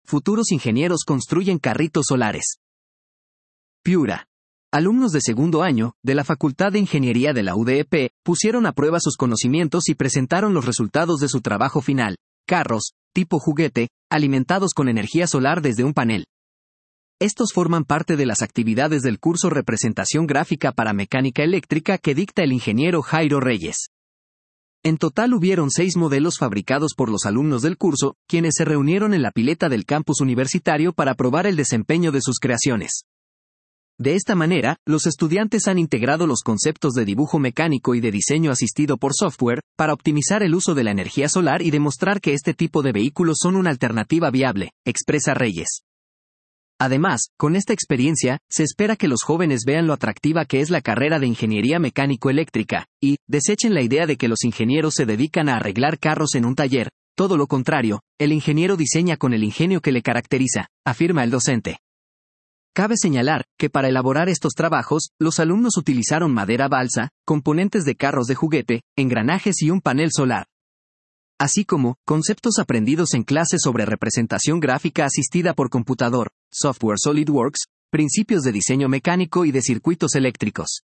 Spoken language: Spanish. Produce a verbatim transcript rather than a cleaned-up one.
futuros ingenieros construyen carritos solares. Piura. Alumnos de segundo año, de la Facultad de Ingeniería de la U D E P, pusieron a prueba sus conocimientos y presentaron los resultados de su trabajo final, carros, tipo juguete, alimentados con energía solar desde un panel. Estos forman parte de las actividades del curso Representación Gráfica para Mecánica Eléctrica que dicta el ingeniero Jairo Reyes. En total hubieron seis modelos fabricados por los alumnos del curso, quienes se reunieron en la pileta del campus universitario para probar el desempeño de sus creaciones. De esta manera, los estudiantes han integrado los conceptos de dibujo mecánico y de diseño asistido por software, para optimizar el uso de la energía solar y demostrar que este tipo de vehículos son una alternativa viable, expresa Reyes. Además, con esta experiencia, se espera que los jóvenes vean lo atractiva que es la carrera de ingeniería mecánico-eléctrica, y desechen la idea de que los ingenieros se dedican a arreglar carros en un taller. Todo lo contrario, el ingeniero diseña con el ingenio que le caracteriza, afirma el docente. Cabe señalar que para elaborar estos trabajos, los alumnos utilizaron madera balsa, componentes de carros de juguete, engranajes y un panel solar. Así como, conceptos aprendidos en clases sobre representación gráfica asistida por computador, software SolidWorks, principios de diseño mecánico y de circuitos eléctricos.